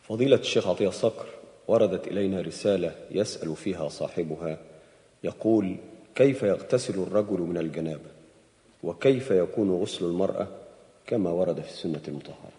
فضيلة الشيخ عطية الصقر، وردت إلينا رسالة يسأل فيها صاحبها يقول: كيف يغتسل الرجل من الجنابة؟ وكيف يكون غسل المرأة كما ورد في السنة المطهرة؟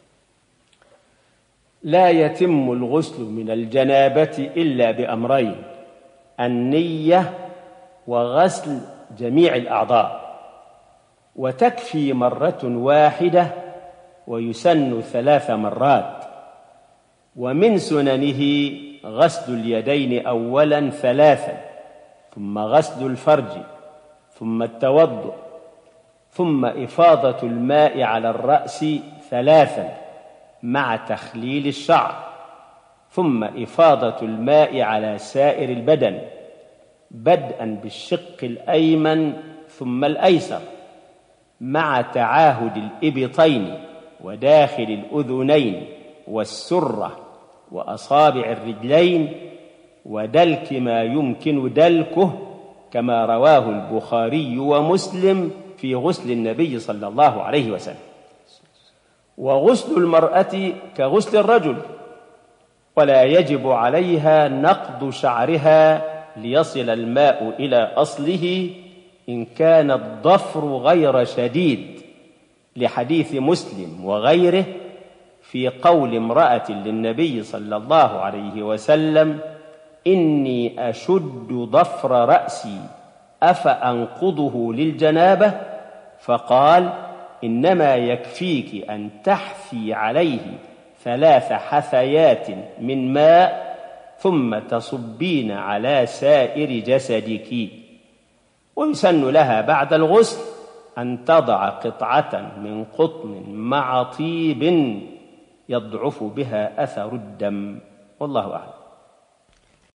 لا يتم الغسل من الجنابة إلا بأمرين: النية وغسل جميع الأعضاء، وتكفي مرة واحدة ويسن 3 مرات. ومن سننه غسل اليدين أولا 3، ثم غسل الفرج، ثم التوضؤ، ثم إفاضة الماء على الرأس 3 مع تخليل الشعر، ثم إفاضة الماء على سائر البدن بدءا بالشق الأيمن ثم الأيسر، مع تعاهد الإبطين وداخل الأذنين والسرة وأصابع الرجلين، ودلك ما يمكن دلكه كما رواه البخاري ومسلم في غسل النبي صلى الله عليه وسلم. وغسل المرأة كغسل الرجل، ولا يجب عليها نقض شعرها ليصل الماء إلى أصله إن كان الضفر غير شديد، لحديث مسلم وغيره في قول امرأة للنبي صلى الله عليه وسلم: إني أشد ضفر رأسي أفأنقضه للجنابة؟ فقال: إنما يكفيك أن تحثي عليه 3 حثيات من ماء ثم تصبين على سائر جسدك. ويسن لها بعد الغسل أن تضع قطعة من قطن مع طيب يضعف بها أثر الدم، والله أعلم.